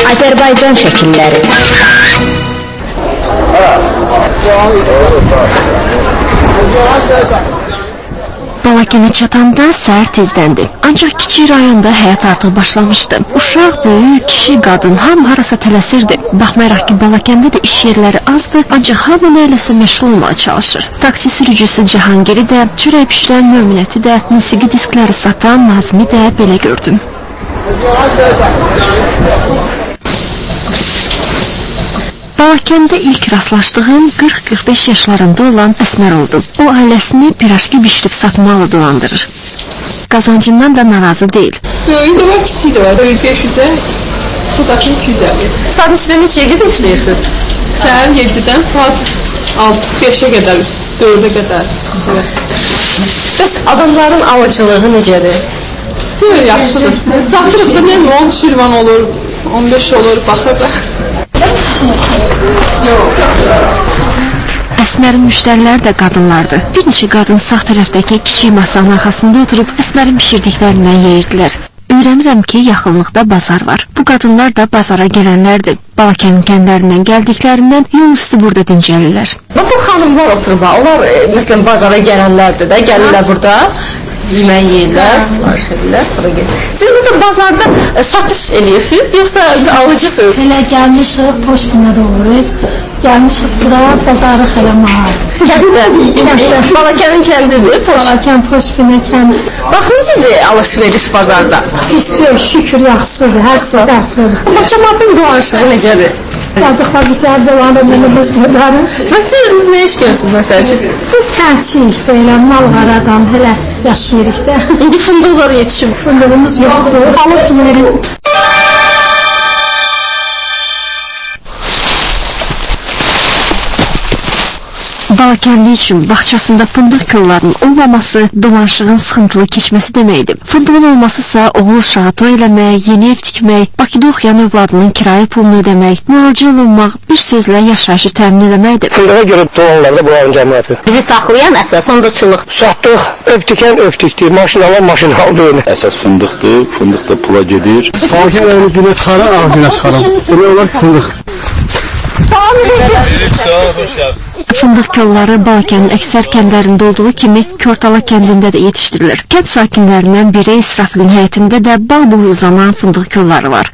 Azərbaycan şəkilləri. Balakənə çatanda səhər tezdəndi. Ancaq kiçik rayonda həyat artıq başlamışdı. Uşaq, böyük, kişi, qadın hamı harasa tələsirdi. Baxmayaraq ki, Balakəndə də iş yerləri azdı, ancaq hamı nəyləsə məşğul olmağa çalışır. Taksi sürücüsü Cahangiri də, çörək pişirən Möminəti də, musiqi diskləri satan Nazimi də belə gördüm. Balakəndə ilk rastlaşdığım 40-45 yaşlarında olan Əsmər oldu. O ailəsini pirajki bişirib satmaqla dolandırır. Qazancından da narazı deyil. Böyüyündə var, kiçik də var. Böyük 500-ə, bu da 250. Saat işlərini şeydə işləyirsiniz? Səhər 7-dən saat 5-ə qədər, 4-ə qədər. Bəs adamların alıcılığı necədir? Pisdir, yaxşıdır. Satırıq da, nə 10 şirvan olur, 15 olur, baxır da. Əsmərin müştəriləri də qadınlardı. Bir neçə qadın sağ tərəfdəki kiçik masanın arxasında oturub Əsmərin pişirdiklərindən yeyirdilər. Öyrənirəm ki, yaxınlıqda bazar var. Bu qadınlar da bazara gələnlərdir. Balakənin kəndlərindən gəldiklərindən yol üstü burada dincəlirlər. Bu xanımlar oturub, onlar məsələn bazara gələnlərdir də, gəlirlər burada, yemək yeyirlər, sifariş edirlər, sonra gedir. Siz burada bazarda satış edirsiniz, yoxsa alıcısınız? Elə gəlmişik, boş günə doğru. Gəlmişik bura, bazarı xələmağa. Kənddə. Balakənin kəndidir. Balakən, Poşbinə kəndi. Bax, necədir alış-veriş bazarda? İstiyor, şükür, yaxşıdır, hər şey yaxşıdır. Cəmaatın dolanışığı necədir? Yazıqlar bitər dolanır, mənə boş qadarım. Və siz nə iş görürsünüz məsəl üçün? Biz kəndçiyik, belə mal-qaradan, hələ yaşayırıq da. İndi fındıqlar yetişib. Fındığımız yoxdur, alıb verin. Balakənli üçün bağçasında fındıq kollarının olmaması dolanışığın sıxıntılı keçməsi deməkdir. Fındığın olmasısa oğul uşağı toy eləmək, yeni ev tikmək, Bakıda oxuyan övladının kirayə pulunu ödəmək, müalicə olunmaq, bir sözlə yaşayışı təmin eləməkdir. Fındığa görə dolanlarda buranın cəmiyyəti. Bizi saxlayan əsas fındıqçılıq. Satdıq, öptükən öptükdür, maşın alan maşın aldı. Əsas fındıqdır, fındıq da pula gedir. Balakən günə çıxaran, ağ günə çıxaran. Demək olar fındıq. Fındıq kolları Balakənin əksər kəndlərində olduğu kimi Körtala kəndində də yetişdirilir. Kənd sakinlərindən biri İsrafilin həyətində də bağ boyu uzanan fındıq kolları var.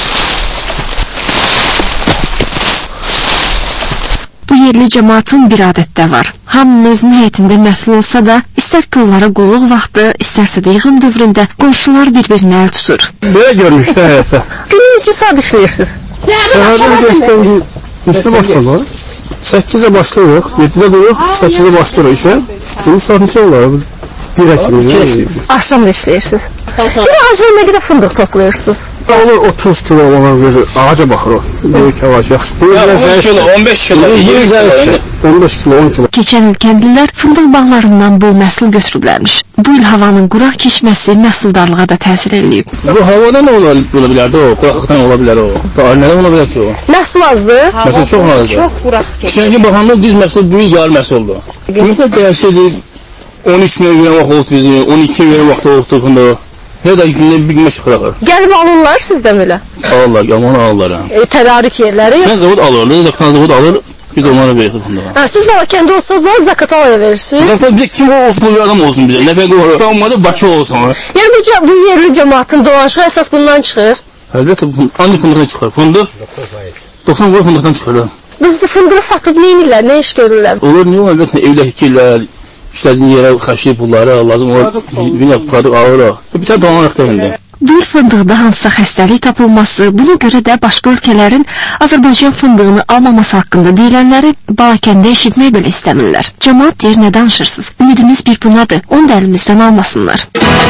Bu yerli cəmaatın bir adətdə var. Hamının özünün həyətində məhsul olsa da, istər kolları qulluq vaxtı, istərsə də yığım dövründə qonşular bir-birinə əl tutur. Belə görmüşsə həyətdə. Günün üçün saat işləyirsiniz? Səhərdən göstərik, üstə başlanır. 8-ə başlayırıq, 7-də duruq, 8-də başlayırıq işə. İndi saat neçə olar? 1-ə kimi. Axşam da işləyirsiniz. Bir ağacına nə qədər fındıq toplayırsınız? Olur 30 kilo olan bir ağaca baxır o. Böyük ağac yaxşı. 10 kilo, 15 kilo. 15 kilo, 10 kilo. Keçən il kəndlilər fındıq bağlarından bol məhsul götürüblərmiş. Bu il havanın quraq keçməsi məhsuldarlığa da təsir eləyib. Bu havada nə ola bilərdi o? Quraqlıqdan ola bilər o. Nədən ola bilər ki o? Məhsul azdır? Məsəl çox azdır. Çox quraq keçir. Keçən gün baxanda biz məhsul bu il yarı məhsuldur. Qiymətə dəyişirdik. 13 milyon verən vaxt oldu bizi, 12 verən vaxt oldu fındıq. Nə də gündə bir günə çıxıraq. Gəlib alırlar sizdən belə? Alırlar, yaman alırlar. Tədarik yerləri? Sən zavod alırlar, zakatan zavod alır, biz onlara veririk fındığı. Siz Balakəndə olsanız da zakata alaya verirsiniz? Zakatan bizə kim olsun, bir adam olsun bizə. Nə fərqi var? Olmadı Bakı olsun. Yəni bu yerli cəmaatın dolanışığı əsas bundan çıxır? Əlbəttə, ancaq fındıqdan çıxır. Fındıq 90 qrup fındıqdan çıxır. Biz fındığı satıb nə edirlər, nə iş görürlər? Olur, niyə olur? Əlbəttə, evdə hikirlər, işlədiyin yerə xəşli pulları lazım olur, bir produkt alırıq. Bir tane dolanırıq da indi. Bu fındıqda hansısa xəstəlik tapılması, buna görə də başqa ölkələrin Azərbaycan fındığını almaması haqqında deyilənləri Balakəndə eşitmək belə istəmirlər. Cəmaat deyir, nə danışırsınız? Ümidimiz bir bunadır, onu da əlimizdən almasınlar.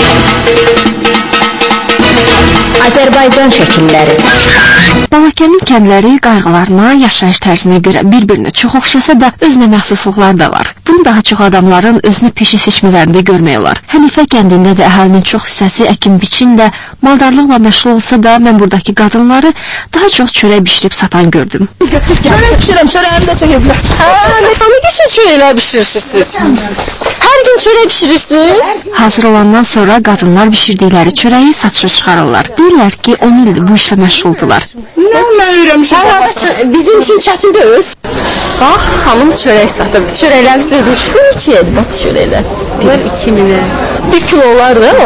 Azərbaycan şəkilləri. Balakənin kəndləri qayğılarına, yaşayış tərzinə görə bir-birinə çox oxşasa da özünə məxsusluqlar da var. Bunu daha çox adamların özünü peşə seçmələrində görmək olar. Hənifə kəndində də əhalinin çox hissəsi əkin-biçinlə, maldarlıqla məşğul olsa da mən buradakı qadınları daha çox çörək bişirib satan gördüm. Çörək bişirəm, çörəyimi də çəkə bilərsən. Nə qəşəng çörəklər bişirirsiniz siz? Hər gün çörək bişirirsiniz? Hazır olandan sonra qadınlar bişirdikləri çörəyi satışa çıxarır. çıxarırlar. Deyirlər ki, 10 ildir bu işlə məşğuldular. Mən öyrənmişəm. Bizim üçün çətin deyil. Bax, xanım çörək satır. Çörəklər sizin neçədir bax çörəklər? 2000-ə. 1 kilo olar da?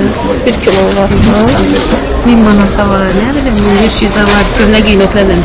1 kilo olar. 1000 manata var, nə bilim, 100-ə var, köhnə qiymətlərlə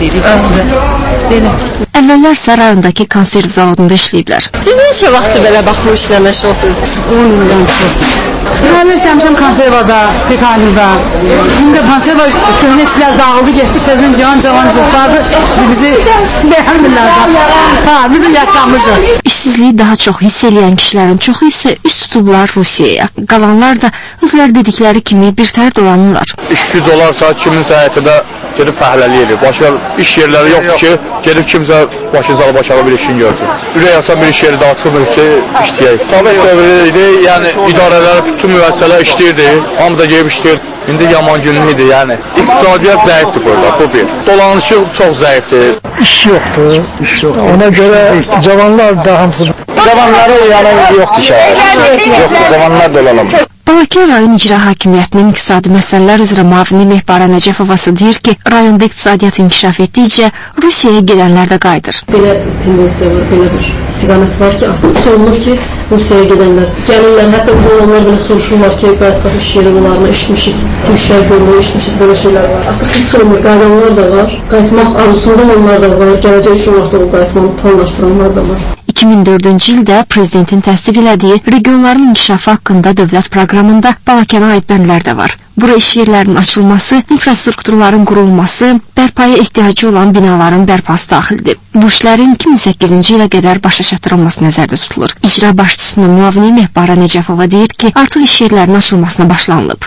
deyirik. Əvvəllər rayondakı konserv zavodunda işləyiblər. Siz neçə vaxtdır belə bax bu işlə məşğulsunuz? 10 ildən çox. Ben işləmişəm konservada, pekanida. İndi konserva köhnə işlər dağıldı, getdi, tezdən cavan çoxlardı. Bizi bəyənmirlər. Ha, bizim yaşamızı. İşsizliyi daha çox hiss eləyən kişilərin çoxu isə üst tutublar Rusiyaya. Qalanlar da özləri dedikləri kimi birtəhər dolanırlar. İş güc olarsa kiminsə həyətində gedib fəhləlik edir. Başqa iş yerləri yoxdur ki, gedib kimsə başınıza başarılı bir işini görsün. Ürək açan bir iş yeri də açılmır ki, işləyək. Sovet dövrü idi, yəni idarələr, bütün müəssisələr işləyirdi, hamı da gelib işləyirdi. İndi yaman günlük idi, yəni. İqtisadiyyat zəifdir burada, bu bir. Dolanışı çox zəifdir. İş yoxdur, iş yoxdur. Ona görə cavanlar da hamısı... Cavanları uyanan yoxdur şəhər. Yoxdur, cavanlar dolanamır. Balakən rayon icra hakimiyyətinin iqtisadi məsələlər üzrə müavini Mehbara Nəcəfovası deyir ki, rayonda iqtisadiyyat inkişaf etdikcə Rusiyaya gedənlər də qayıdır. Belə tendensiya var, belə bir istiqamət var ki, artıq sorulur ki, Rusiyaya gedənlər gəlirlər, hətta bu olanlar belə soruşurlar ki, qayıtsaq iş yeri bunlarına işmişik, bu işlər görülür, işmişik, belə şeylər var. Artıq hiss olunur, qayıdanlar da var, qayıtmaq arzusunda olanlar da var, gələcək üçün artıq o qayıtmanı planlaşdıranlar da var. 2004-cü ildə prezidentin təsdiq elədiyi regionların inkişafı haqqında dövlət proqramında Balakana aid bəndlər də var. Bura iş yerlərinin açılması, infrastrukturların qurulması, bərpaya ehtiyacı olan binaların bərpası daxildir. Bu işlərin 2008-ci ilə qədər başa çatdırılması nəzərdə tutulur. İcra başçısının müavini Mehbara Nəcəfova deyir ki, artıq iş yerlərinin açılmasına başlanılıb.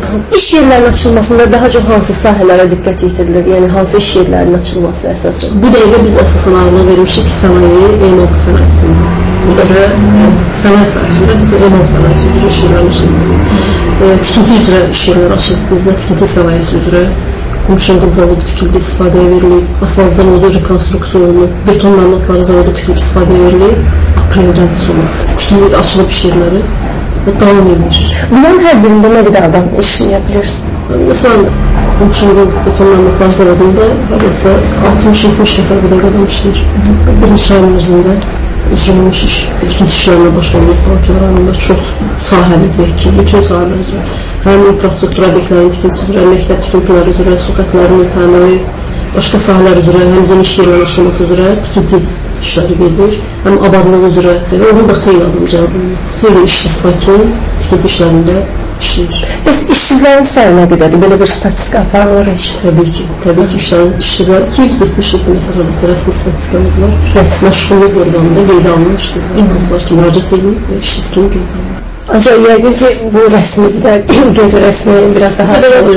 İş yerlərinin açılmasında daha çox hansı sahələrə diqqət yetirilir? Yəni hansı iş yerlərinin açılması əsası? Bu dəqiqə biz əsasən ağırlıq vermişik sənaye, emal sənayesində. Üzrə sənaye sahəsi üzrə, əsasən emal sənayesi üzrə iş yerlərinin açılması. Tikinti üzrə iş yerləri açılıb bizdə, tikinti sənayesi üzrə. Qumşanqıl zavodu tikildi, istifadəyə verilib, asfalt zavodu rekonstruksiya olunub, beton laminatları zavodu tikilib, istifadəyə verilib, apreldən sonra tikilib, açılıb iş yerləri və davam edir. Bunların hər birində nə qədər adam işləyə bilir? Məsələn, Qumşanqıl beton laminatları zavodunda hardasa 60-70 nəfər qədər adam işləyir. Bir neçə ayın ərzində icra olunmuş iş, tikinti işlərinə başlanılıb, Balakən rayonunda çox sahəlidir ki, bütün sahələr üzrə. Həm infrastruktur obyektlərinin tikintisi üzrə, məktəb tikintiləri üzrə, su xətlərinin təmiri, başqa sahələr üzrə, həm yeni iş yerlərinin açılması üzrə tikinti işləri gedir, həm abadlıq üzrə. Orada da xeyli adam cəlb, xeyli işçi sakin tikinti işlərində işləyir. Bəs işsizlərin sayı nə qədərdir? Belə bir statistika aparılır heç? Təbii ki, işçilər 277 nəfər arası rəsmi statistikamız var. Məşğulluq orqanında qeydə alınmış işsiz var. İnhanslar ki, müraciət edin, işsiz kimi qeydə alınır. Ancaq yəqin ki, bu rəsmidir də, gözü rəsmi biraz daha...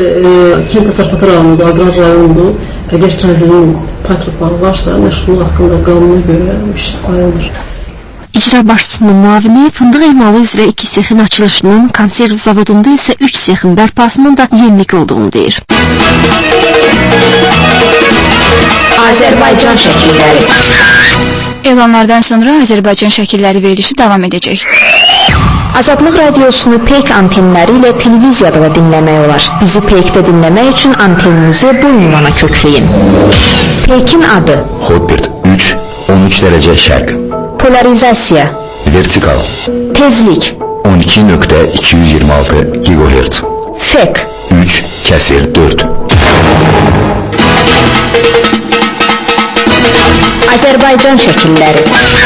Kənd təsərrüfatı rayonunda, aqrar rayonunda, əgər kəndinin pay torpağı varsa, məşğulluq haqqında qanuna görə işsiz sayılır. İcra başçısının müavini fındıq emalı üzrə 2 sexin açılışının, konserv zavodunda isə 3 sexin bərpasının da yenilik olduğunu deyir. Azərbaycan şəkilləri. Elanlardan sonra Azərbaycan şəkilləri verilişi davam edəcək. Azadlıq radiosunu Peyk antenləri ilə televiziyada da dinləmək olar. Bizi Peykdə dinləmək üçün anteninizi bu ünvana kökləyin. Peykin adı Hotbird 3-13 dərəcə şərq. Polarizasiya Vertikal. Tezlik 12.226 GHz. Fek 3/4. Azərbaycan şəkilləri.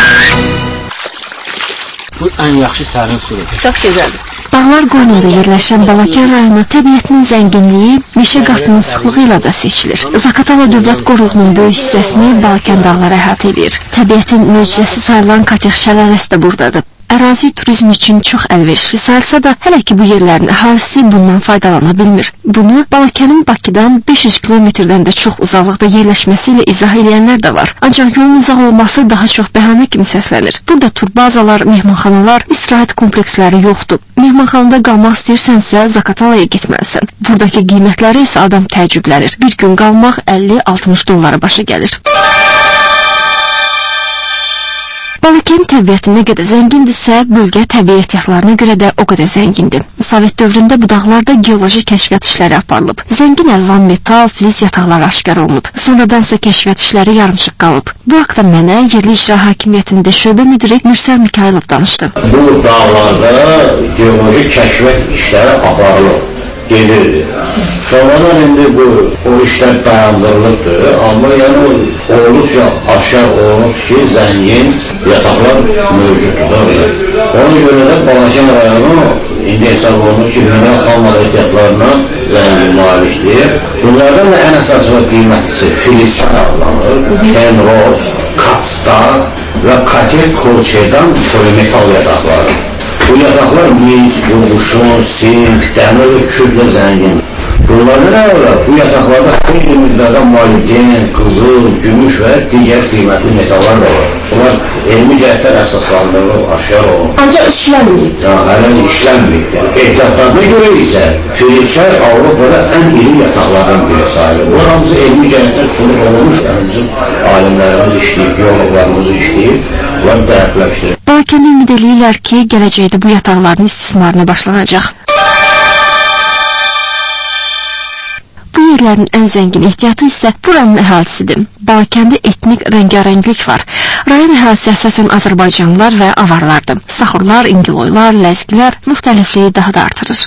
Bu ən yaxşı sərin sudur. Çox gözəldir. Dağlar qoynunda yerləşən Balakən rayonu təbiətinin zənginliyi meşə qatının sıxlığı ilə də seçilir. Zaqatala dövlət qoruğunun böyük hissəsini Balakən dağları əhatə edir. Təbiətin möcüzəsi sayılan Katex şəlaləsi də buradadır. Ərazi turizm üçün çox əlverişli sayılsa da, hələ ki bu yerlərin əhalisi bundan faydalana bilmir. Bunu Balakənin Bakıdan 500 kilometrdən də çox uzaqlıqda yerləşməsi ilə izah edənlər də var. Ancaq yolun uzaq olması daha çox bəhanə kimi səslənir. Burada turbazalar, mehmanxanalar, istirahət kompleksləri yoxdur. Mehmanxanada qalmaq istəyirsənsə, Zaqatalaya getməlisən. Buradakı qiymətləri isə adam təəccüblənir. Bir gün qalmaq $50-60 başa gəlir. Balakənin təbiəti nə qədər zəngindirsə, bölgə təbii ehtiyatlarına görə də o qədər zəngindir. Sovet dövründə bu dağlarda geoloji kəşfiyyat işləri aparılıb. Zəngin əlvan metal, fliz yataqları aşkar olunub. Sonradansa kəşfiyyat işləri yarımçıq qalıb. Bu haqda mənə yerli icra hakimiyyətində şöbə müdiri Mürsəl Mikailov danışdı. Bu dağlarda geoloji kəşfiyyat işləri aparılıb, gedirdi. Sonradan indi o işlər dayandırılıbdır. Amma yəni olduqca aşkar olunub ki, zəngin yataqlar mövcuddur. Ona görə də Balakən rayonu indi hesab olunur ki, mineral xam ehtiyatlarına zəngin malikdir. Bunlardan da ən əsas və qiymətisi filiz adlanır. Kenros, Katsdağ və Kater Kolçedan polimetal yataqları. Bu yataqlar mis, qurğuşun, sink, dəmir və kürdlə zəngin. Bunlarda nə var? Bu yataqlarda xeyli miqdarda molibden, qızıl, gümüş və digər qiymətli metallar da var. Bunlar elmi cəhətlər əsaslandırılıb, aşkar olunur. Ancaq işlənməyib. Hələ işlənməyib. Ehtiyatlarına görə isə Filizçay Avropada ən iri yataqlardan biri sayılır. Bu hamısı elmi cəhətlər sunub olmuş. Yəni bizim alimlərimiz işləyib, geologlarımız işləyib, bunları dərfləşdirir. Balakəndə ümid eləyirlər ki, gələcəkdə bu yataqların istismarına başlanacaq. Bu yerlərin ən zəngin ehtiyatı isə buranın əhalisidir. Balakəndə etnik rəngarənglik var. Rayon əhalisi əsasən Azərbaycanlılar və avarlardır. Saxurlar, İngiloylar, Ləzgilər müxtəlifliyi daha da artırır.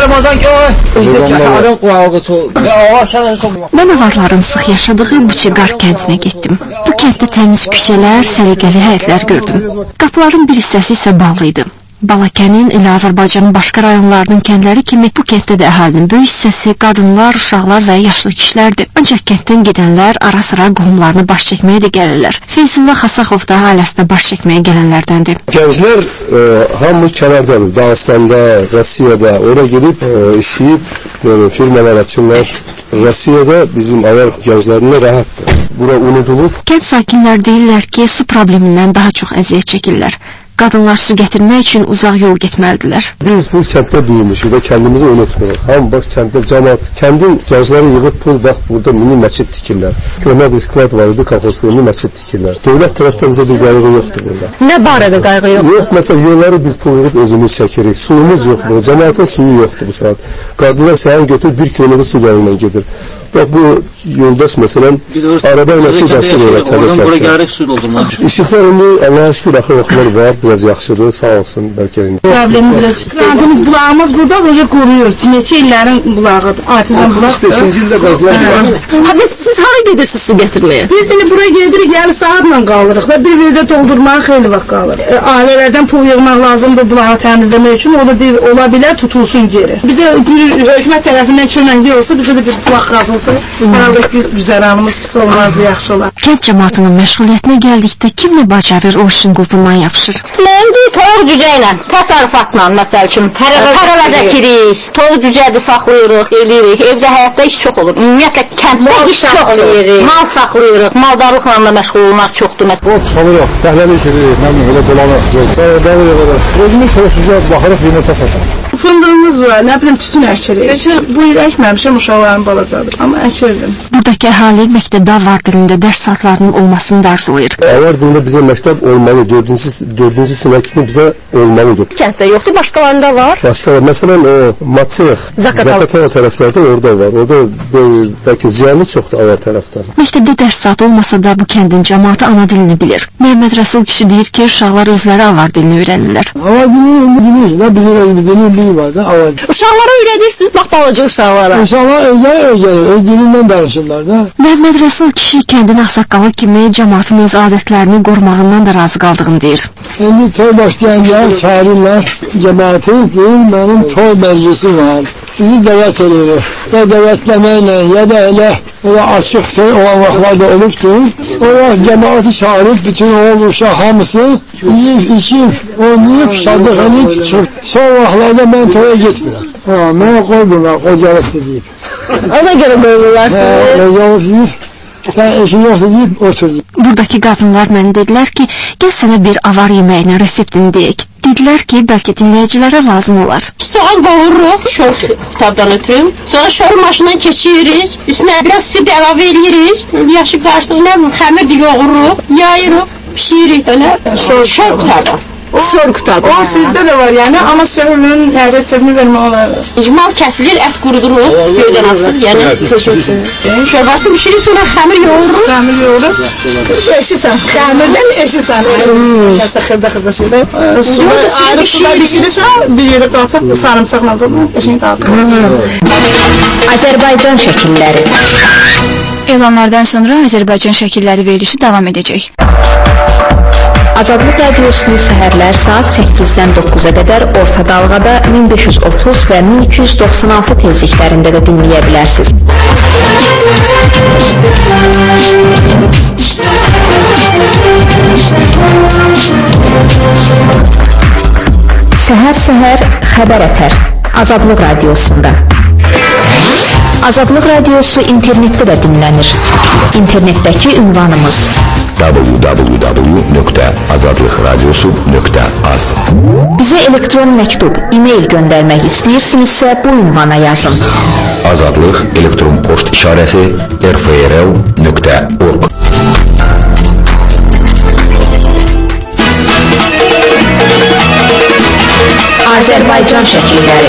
Mən avarların sıx yaşadığı Buçeqar kəndinə getdim. Bu kənddə təmiz küçələr, səliqəli həyətlər gördüm. Qapıların bir hissəsi isə bağlı idi. Balakənin elə Azərbaycanın başqa rayonlarının kəndləri kimi bu kənddə də əhalinin böyük hissəsi qadınlar, uşaqlar və yaşlı kişilərdir. Ancaq kənddən gedənlər ara-sıra qohumlarını baş çəkməyə də gəlirlər. Feyzullah Xasaxov da ailəsinə baş çəkməyə gələnlərdəndir. Gənclər hamı kənardadır. Dağıstanda, Rusiyada ora gedib işləyib firmalar açırlar. Rusiyada bizim avar gənclərinə rahatdır. Bura unudulub. Kənd sakinlər deyirlər ki, su problemindən daha çox əziyyət çəkirlər. Qadınlar su gətirmək üçün uzaq yol getməlidirlər. Biz bu kənddə büyümüşük və kəndimizi unutmuruq. Hamı bax kənddə cəmaat, kəndin gəncləri yığıb pul bax burada mini məscid tikirlər. Köhnə bir sklad var idi, kolxozlu məscid tikirlər. Dövlət tərəfdən bizə bir qayğı yoxdur burada. Nə barədə qayğı yoxdur? Yox, məsələn, yolları biz pul yığıb özümüz çəkirik. Suyumuz yoxdur, cəmaatın suyu yoxdur bu saat. Qadınlar səhər götürüb 1 kilometr su gəlindən gedir. Bax bu yoldaş məsələn araba ilə su daşır ora təzəkətdə. İşıqlar indi Allah'a şükür axı oxular var, biraz yaxşıdır, sağ olsun bəlkə indi. Problemi biraz qadın bulağımız burada da quruyor. Neçə illərin bulağıdır, artizan bulaq. 5-ci ildə qazlar var. Hə, siz hara gedirsiniz su gətirməyə? Biz indi buraya gedirik, yəni saatla qalırıq da, bir də doldurmağa xeyli vaxt qalır. Ailələrdən pul yığmaq lazımdır bulağı təmizləmək üçün, o da deyir, ola bilər, tutulsun geri. Bizə hökumət tərəfindən köməkli olsa, bizə də bir bulaq qazılsın. Herhalde güzəranımız pis olmazdı, yaxşı olar. Kənd cəmaatının məşğuliyyətinə gəldikdə kim nə bacarır o işin qulpundan yapışır. Mən toyuq cücə ilə, təsərrüfatla məsəl üçün paralar əkirik, toyuq cücədə saxlayırıq, eləyirik. Evdə həyatda iş çox olur. Ümumiyyətlə kənddə iş çoxdur. Mal saxlayırıq, maldarlıqla da məşğul olmaq çoxdur. O çalırıq, fəhləli işirik, nə bilim, elə dolanıq. Özümüz toyuqcuya baxırıq, yumurta satırıq. Fındığımız var, nə bilim, tütün əkirik. Bu il əkməmişəm, uşaqların balacadır, amma əkirdim. Buradakı əhali məktəbdə avar dilində dərs saatlarının olmasını da arzulayır. Avar dilində bizə məktəb olmalı, 4-cü sinif kimi bizə olmalıdır. Kənddə yoxdur, başqalarında var. Başqa, məsələn, o Maçıq, Zakatala tərəflərdə orada var. Orada bəlkə ziyanlı çoxdur avar tərəfdən. Məktəbdə dərs saatı olmasa da bu kəndin cəmaatı ana dilini bilir. Məhəmməd Rəsul kişi deyir ki, uşaqlar özləri avar dilini öyrənirlər. Avar dilini bilirik də, bizim özümüzün var da avar. Uşaqlara öyrədirsiniz, bax balaca uşaqlara. Uşaqlar öyrənir, öz dilindən danışırlar da. Məhəmməd Rəsul kişi kəndin ağsaqqalı kimi cəmaatın öz adətlərini qorumağından da razı qaldığını deyir. İndi toy başlayınca çağırırlar cəmaatı, deyir, mənim toy məclisi var. Sizi dəvət edirik. Ya dəvətləməklə, ya da elə açıq şey olan vaxtlarda olubdur. O vaxt cəmaatı çağırıb, bütün oğul uşaq hamısı yiyib, içib, oynayıb, şadlıq edib, son vaxtlarda mən toya getmirəm. Mənə qoymurlar, qocalıqdır deyib. Ona görə qoymurlar sizi. Qocalıq deyib, sən eşin yoxsa deyib, otur deyib. Buradakı qadınlar mənə dedilər ki, gəl sənə bir avar yeməyinin reseptini deyək. Dedilər ki, bəlkə dinləyicilərə lazım olar. Soğan qovururuq, şor kitabdan ötürüm. Sonra şor maşından keçiririk, üstünə biraz süd əlavə edirik. Yaşı qarşısıq, nə xəmir yoğururuq, yayırıq. İşləyirik də nə? Şor qutabı. Şor qutabı. O sizdə də var yəni, amma səhvinin reseptini vermək olar. İcmal kəsilir, ət qurudurur, göydən asır, yəni şorbası bişirir, sonra xəmir yoğurur. Xəmir yoğurur. Eşisən, xəmirdən eşisən. Nəsə xırda şeydə. Ayrı suda bişirirsən, bir yerə qatıb sarımsaq nazırlar, eşini dağıtır. Azərbaycan şəkilləri. Elanlardan sonra Azərbaycan şəkilləri verilişi davam edəcək. Azadlıq radiosunu səhərlər saat 8-dən 9-a qədər orta dalğada 1530 və 1296 tezliklərində də dinləyə bilərsiniz. Səhər xəbər ətər Azadlıq radiosunda. Azadlıq radiosu internetdə də dinlənir. İnternetdəki ünvanımız www.azadlıqradiosu.az. Bizə elektron məktub, e-mail göndərmək istəyirsinizsə bu ünvana yazın. Azadlıq elektron poçt işarəsi rfrl.org. Azərbaycan şəkilləri.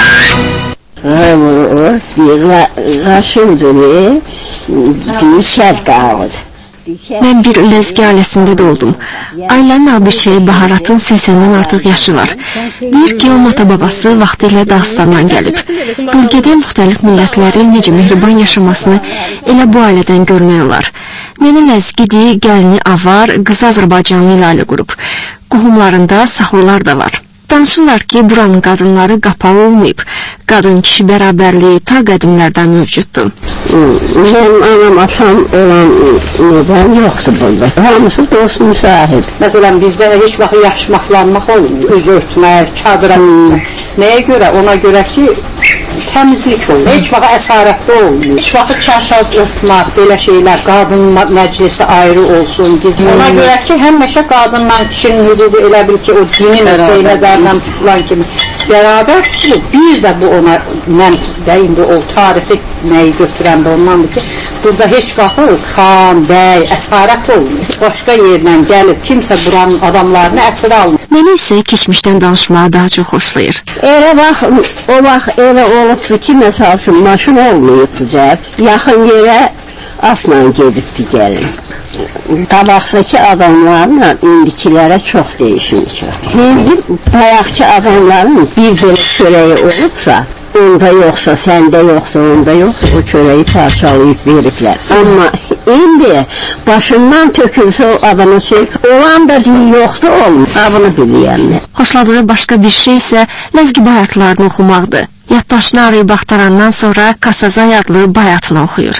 Mən bir ləzgi ailəsində də oldum. Ailənin abişəyi Baharatın 80-dən artıq yaşı var. Deyir ki, onun ata-babası vaxtilə Dağıstandan gəlib. Bölgədə müxtəlif millətlərin necə mehriban yaşamasını elə bu ailədən görmək olar. Nənə ləzgidir, gəlini avar, qızı Azərbaycanlı ilə ailə qurub. Qohumlarında saxlılar da var. Danışırlar ki, buranın qadınları qapalı olmayıb. Qadın-kişi bərabərliyi ta qədimlərdən mövcuddur. Mənim anam, atam olan nədən yoxdur burada. Hamısı dost müsahib. Məsələn, bizdə heç vaxt yaxşımaqlanmaq olmuyor. Üz örtmək, çadıra nəyə görə? Ona görə ki, təmizlik olur. Heç vaxt əsarətli olmuyor. Heç vaxt çarşaf örtmək, belə şeylər, qadın məclisi ayrı olsun, gizli. Ona görə ki, həmişə qadınla kişinin hüququ elə bil ki, o dinin nəzərdən tutulan kimi bərabər tutulur. Bir də bu ona, mən də indi o tarifi nəyi götürən də ondandır ki, burada heç vaxt xan, bəy, əsarət olmuyor. Başqa yerdən gəlib, kimsə buranın adamlarını əsir almır. Mənə isə keçmişdən danışmağı daha çox xoşlayır. Elə vaxt, o vaxt elə olubdur ki, məsəl üçün, maşın olmayıbdır cəhət. Yaxın yerə atla gedibdir gəlin. Qabaqdakı adamlarla indikilərə çox değişmiş. Şimdi bayaqki adamların bir belə çörəyi olubsa, onda yoxsa, səndə yoxsa, onda yoxsa, o çörəyi parçalayıb veriblər. Amma indi başından tökülsə o adamın şey, olan da deyil, yoxdur olmuş. Bunu biliyəm. Xoşladığı başqa bir şey isə ləzgi bayatlarını oxumaqdır. Yaddaşını arayıb axtarandan sonra Kasazay adlı bayatını oxuyur.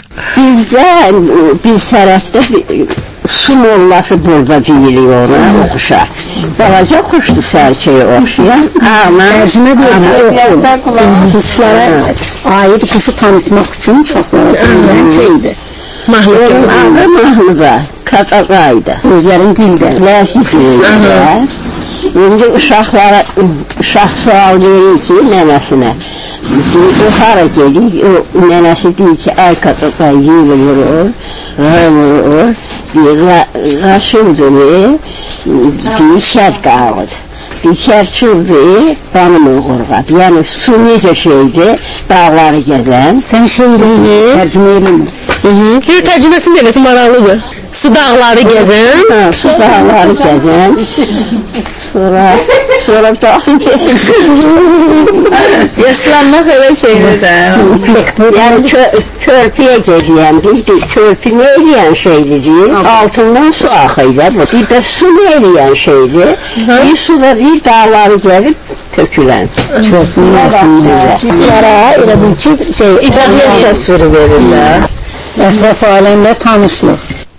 Biz tərəfdə su mollası burada deyirik ona, oxuşa. Balaca quşdur sərçəyə oxşayan. Tərcümə deyil, quşlara aid quşu tanıtmaq üçün uşaqlara deyilən şeydir. Onun adı Mahmuda, Kasazaydı. Özlərin dildə. Ləzgi dildə. İndi uşaq sual verir ki, nənəsinə. O hara gelir, nənəsi deyir ki, ay Kasazay yiyilmir, qaşırdır, deyir şər qağıdır. Şərçurdur, banımı qorqab. Yəni, su necə şeydir, dağları gəzən. Sən şeyliyi tərcümə eləmir. Bir tərcüməsini eləsin, maraqlıdır. Su dağları gəzən. Su dağları gəzən. Sonra dağın gəzən. Yaşlanmaq elə şeydir də. Yəni, körpüyə gəzəyən, bildik, körpü nə eləyən şeydir deyir, altından su axıyla. Bir də su nə eləyən şeydir, bir su da deyir, dağları gəlib tökülən. Quşlara elə bil ki, izahlı təsviri verirlər. Ətraf aləmlə tanışlıq.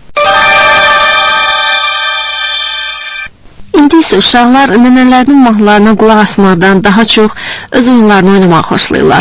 İndi isə uşaqlar nənələrinin mahnılarına qulaq asmaqdan daha çox öz oyunlarını oynamaq xoşlayırlar.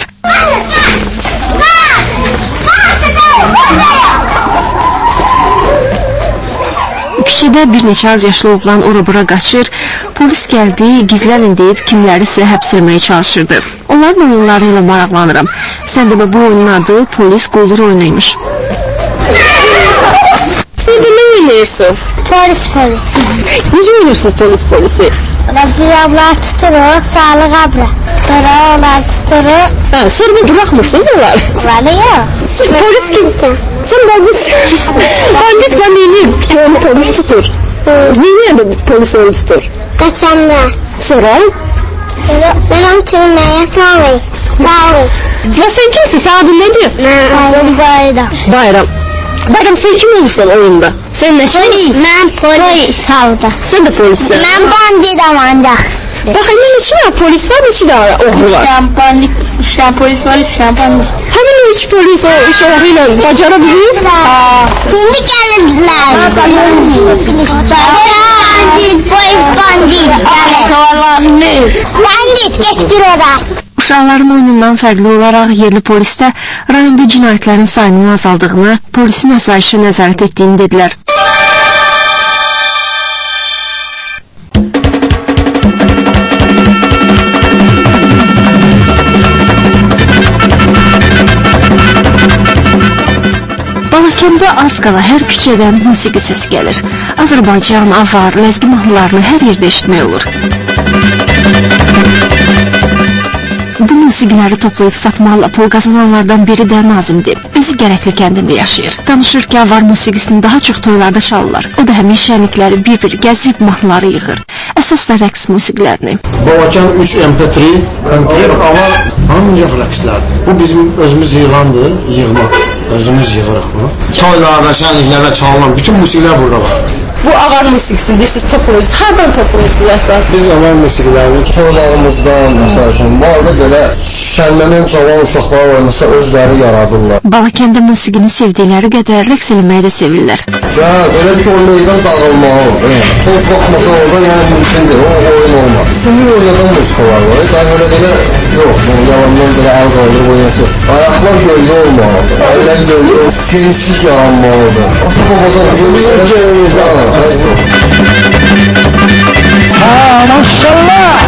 Küçədə bir neçə az yaşlı oğlan ora-bura qaçır, polis gəldi, gizlənin deyib kimlərisə həbsləməyə çalışırdı. Onların oyunları ilə maraqlanıram. Sən demə bu oyunun adı polis quldur oyunuymuş. Orada ne oynuyorsunuz? Polis. Necə oynuyorsunuz polisi? Bir ablar tuturuq, sağlıq abla. Sonra onlar tuturuq. Sonra biz bırakmırsınız onları. Onları yok. Polis kim? Sen bandit. Ben neyim? Polis tutur. Niye polis onu tutur? Kaçanda. Sonra? Sonra çürümeye sağlayın. Ya sen kimsin? Sen adın nedir? Bayram. Bayram sen kim olursan oyunda? Sen ne? Ben polis aldım. Sen de polisler. Ben bandidim ancak. Bakın neçə dənə polis var, neçə dənə oğru var? 3 tane polis var, 3 tane bandik. Həmin 3 polis o işləri ilə bacara bilir? Şimdi gelirdiler. Bandit geçtir oraya. Uşaqların oyunundan fərqli olaraq yerli polisdə rayonda cinayətlərin sayının azaldığını, polisin əsayişə nəzarət etdiyini dedilər. Balakəndə az qala hər küçədən musiqi səs gəlir. Azərbaycan, avar, ləzgi mahnılarını hər yerdə eşitmək olur. Bu musiqiləri toplayıb satmaqla pul qazananlardan biri də Nazimdir. Özü Gərəkli kəndində yaşayır. Danışır ki, avar musiqisini daha çox toylarda çalırlar. O da həmin şənlikləri bir-bir gəzib mahnıları yığır. Əsas da rəqs musiqilərini. Balakən 3 MP3 konkret avar ancaq rəqslərdir. Bu bizim özümüz yığandır, yığmaq. Özümüz yığırıq bunu. Toylarda, şənliklərdə çalınan bütün musiqilər burada var. Bu avar musiqisini deyirsiniz, toplayırsınız. Hardan toplayırsınız əsas? Biz avar musiqilərini toylarımızdan, məsəl üçün, bu arada belə şənlənən cavan uşaqlar oynasa özləri yaradırlar. Balakəndə musiqini sevdikləri qədər rəqs eləməyi də sevirlər. Elə ki, o meydan dağılmağı, toz qopmasa orada yəni mümkündür, o oyun olmaz. Sünni oynadan musikalar var, daha elə yox, yalandan belə əl qaldır oynası. Ayaqlar göldə olmalıdır, əllər göldə, genişlik yaranmalıdır. Babadan görürsə, maşallah.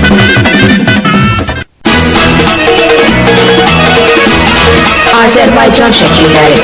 Azərbaycan şəkilləri.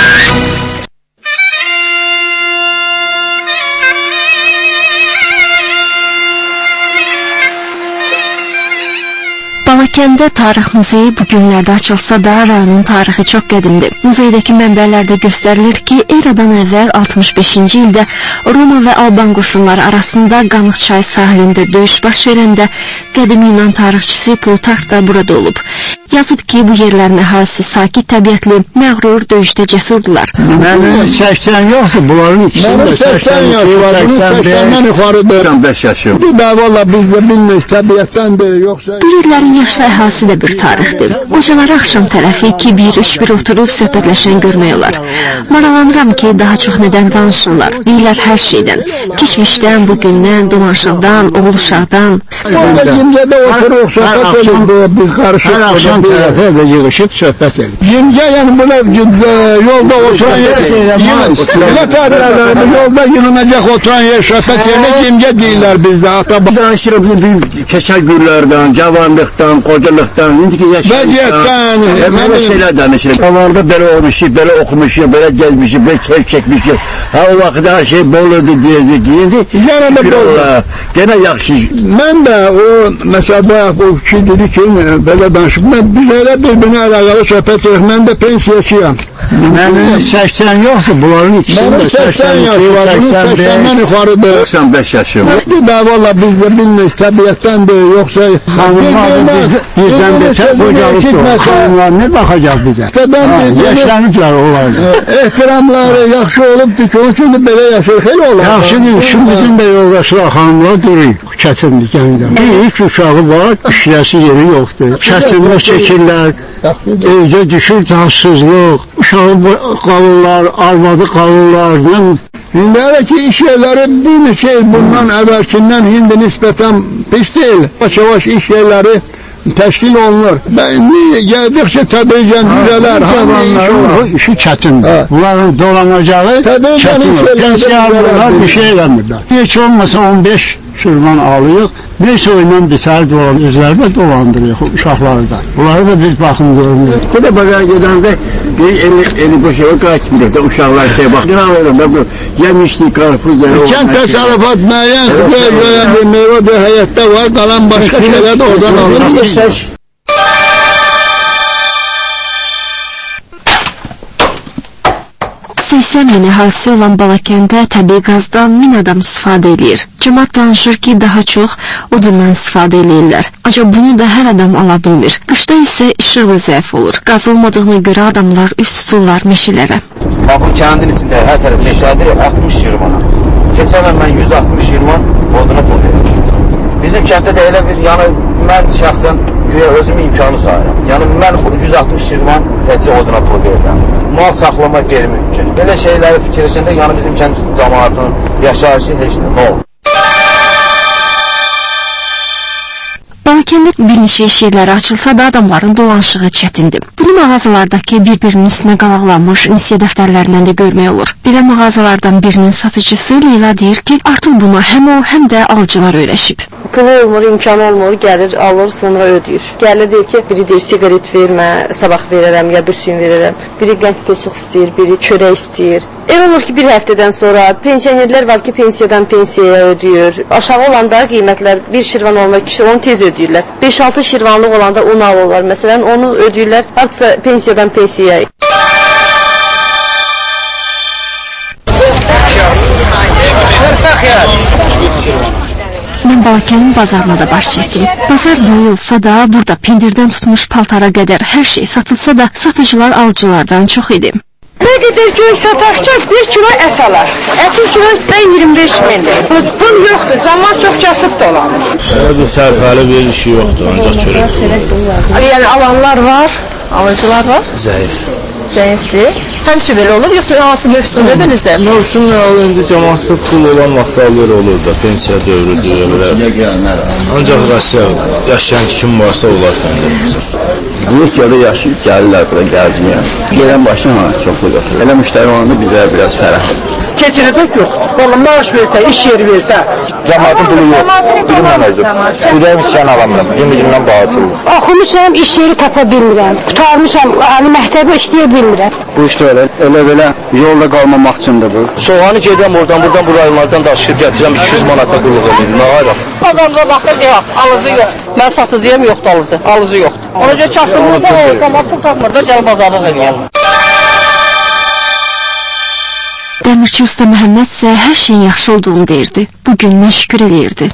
Balakəndə Tarix Muzeyi bu günlərdə açılsa da rayonun tarixi çox qədimdir. Muzeydəki mənbələrdə göstərilir ki, eradan əvvəl 65-ci ildə Roma və Alban qoşunları arasında Qanıq çayı sahilində döyüş baş verəndə qədim Yunan tarixçisi Plutark da burada olub. Yazıb ki, bu yerlərin əhalisi sakit təbiətli, məğrur döyüşdə cəsurdular. Mənim 80 yoxdur, bunların ikisində 80 yaşı var, bunun 80-dən yuxarıdır. 5 yaşım. Bir də valla bizdə bilmirik, təbiətdəndir, yoxsa... Bu yerlərin yaşlı əhalisi də bir tarixdir. Qocaları axşam tərəfi 2-1-3-1 oturub söhbətləşən görmək olar. Maraqlanıram ki, daha çox nədən danışırlar. Deyirlər hər şeydən. Keçmişdən, bugündən, dolanışıqdan, oğul-uşaqdan. Sonra Gimcədə oturuq, söhbət edir, biz qarışıq. Hər axşam tərəfə də yığışıb söhbət edir. Gimcə, yəni buna yolda oturan yolda yürünəcək oturan yer, söhbət yerine Gimcə deyirlər bizdə. Danışırıq bizim keçər günlərdən, cavanlıqdan, qocalıqdan, indiki yaşlıqdan, belə şeylər danışırıq. Onlarda belə olmuşuq, belə oxumuşuq, belə gezmişik, belə keyf çəkmişik. Ha, o vaxt hər şey bol ödü deyirdik, şükür Allah, gene yaxşı. Mən də o, məsələ bayaq o ki dedi ki, belə danışıb, biz elə bir-birinə əlaqəli söhbət edirik, mən də pensiyacıyam. Mənim 80 yoxdur, bunların ikisində 80 yaşı var, bunun 80-dən yuxarıdır. 95 yaşım. Bir də valla bizdə bilmirik, təbiətdəndir, yoxsa... Bizdən betər qocalıqdır, xanımlar nə baxacaq bizə? Yaşlanıblar olardı. Ehtiramları yaxşı olubdur ki, onun üçün də belə yaşır, xeyli olar. Yaxşıdır, şu bizim də yoldaşlar, xanımlar durur, kətindir, gəncdən. İlk uşağı var, işləsi yeri yoxdur. Kəsirlər çəkirlər, evdə düşür tansızlıq, uşağı qalırlar, arvadı qalırlar. İndi hələ ki, iş yerləri bir neçə il bundan əvvəlkindən indi nisbətən pis deyil. Yavaş-yavaş iş yerləri təşkil olunur. Gəldikcə tədricən düzələr. Cavanların işi çətindir. Bunların dolanacağı çətindir. Pensiyalarlar bir şey eləmirlər. Heç olmasa 15 şirvan alıyıq. 5 oyundan bitər üzərində dolandırıq uşaqları da. Bunları da biz baxım görmürük. Bu da bazara gedəndə eli boş eve qaçmırıq da uşaqlar bax. Qıralıram da bu yemişlik, qarpız, Kənd təsərrüfat müəyyənsi göyə bir meyvə bir həyətdə var, qalan başqa şeylər də oradan alırıq. 80 min əhalisi olan Balakəndə təbii qazdan 1000 adam istifadə edir. Cəmaət danışır ki, daha çox odundan istifadə edirlər. Ancaq bunu da hər adam ala bilmir. Qışda isə işığı zəif olur. Qaz olmadığına görə adamlar üst tuturlar meşələrə. Bu kəndin içində hər tərəf meşədir, 60 yirmana. Keçən il mən 160 yirman oduna pul vermişim. Bizim kənddə də elə bir, yəni mən şəxsən güya özümün imkanı sayıram. Yəni mən 160 yirman təcə oduna pul verirəm. Mal saxlamaq qeyri-mümkün. Belə şeyləri fikirləşəndə, yəni bizim kənd cəmaatının yaşayışı heç nə olur. Balakəndə bir neçə iş yerləri açılsa da adamların dolanışığı çətindir. Bunu mağazalardakı bir-birinin üstünə qalaqlanmış nisiyə dəftərlərindən də görmək olur. Belə mağazalardan birinin satıcısı Leyla deyir ki, artıq buna həm o, həm də alıcılar öyrəşib. Pulu olmur, imkanı olmur, gəlir, alır, sonra ödəyir. Gəlir deyir ki, biri deyir siqaret vermə, sabah verərəm, ya bir suyun verərəm. Biri qənd peşik istəyir, biri çörək istəyir. Olur ki, bir həftədən sonra pensionerlər var ki, pensiyadan pensiyaya ödəyir. Aşağı olanda qiymətlər bir şirvan olmaq kişi onu tez ödəyirlər. 5-6 şirvanlıq olanda onu alırlar. Məsələn, onu ödəyirlər, hatta pensiyadan pensiyaya. Mən Balakənin bazarına da baş çəkdim. Bazar boyu olsa da, burada pendirdən tutmuş paltara qədər hər şey satılsa da, satıcılar alıcılardan çox idi. Nə qədər göy sataqca 1 kilo ət alar. Ətin kilosu 25 mindir. Pul yoxdur, zaman çox kasıb dolanır. Bir sərfəli bir işi yoxdur, ancaq çörək. Yəni alanlar var, alıcılar var. Zəif. Zəifdir. Həmişə belə olur, yoxsa hansı mövsümdə belə zəif? Mövsümlə alır, indi cəmaatda pul olan vaxt alır olur da, pensiya dövrüdür. Ancaq yaşayan kim varsa olar fəndərimizə. Rusiyada yaşayıb gəlirlər bura gəzməyə. Gələn başına çoxlu götürür. Elə müştəri olanda bizə biraz fərəhdir. Keçirəcək yox. Valla maaş versə, iş yeri versə. Cəmaatın pulu yox. Bilim mən özüm. Ürəyim isyan alamıram. Gün-gündən bağırsızdır. Oxumuşam, iş yeri tapa bilmirəm. Qutarmışam, ali məktəbə işləyə bilmirəm. Bu işdə elə yolda qalmamaq üçündür bu. Soğanı gedirəm oradan bu rayonlardan daşıyıb gətirəm 200 manata qulluq edirəm. Nə ayrı? Adamda baxır, yox, alıcı yox. Mən satıcıyam, yoxdur alıcı. Alıcı yoxdur. Ona görə kasıblıqda o zaman pul tapmır da gəl bazarlıq edirəm. Dəmirçi usta Məhəmməd isə hər şeyin yaxşı olduğunu deyirdi. Bugündən şükür eləyirdi.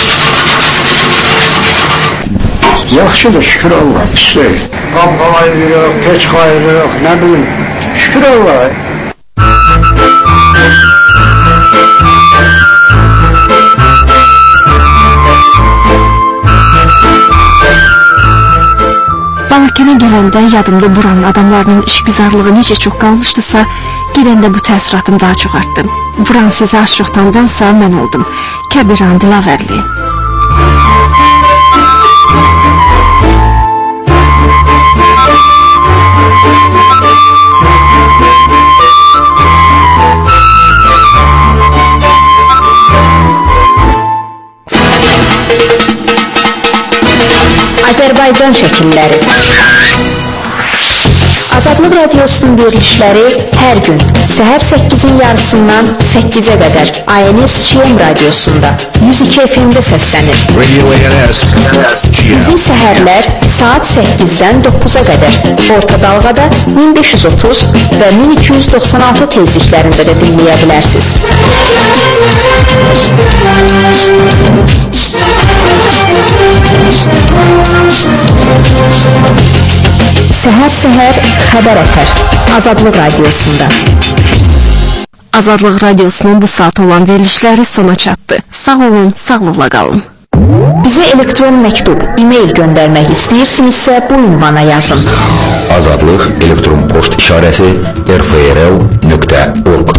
Yaxşıdır, şükür Allah, pis deyil. Qab qayırıq, peç qayırıq, nə bilim, şükür Allah. Balakənə gələndə yadımda buranın adamlarının işgüzarlığı necə çox qalmışdısa, gedəndə bu təəssüratım daha çox artdı. Buran sizə az çoxdandansa mən oldum. Kəbiran Dilavərli. Azərbaycan şəkilləri. Azadlıq Radiosunun verilişləri hər gün səhər 8-in yarısından 8-ə qədər ANS-GM radiosunda 102 FM-də səslənir. Bizi səhərlər saat 8-dən 9-a qədər orta dalğada 1530 və 1296 tezliklərində də dinləyə bilərsiniz. Səhər xəbər ətər Azadlıq Radiosunda. Azadlıq Radiosunun bu saat olan verilişləri sona çatdı. Sağ olun, sağlıqla qalın. Bizə elektron məktub, e-mail göndərmək istəyirsinizsə bu ünvana yazın. Azadlıq elektron poçt işarəsi rfrl.org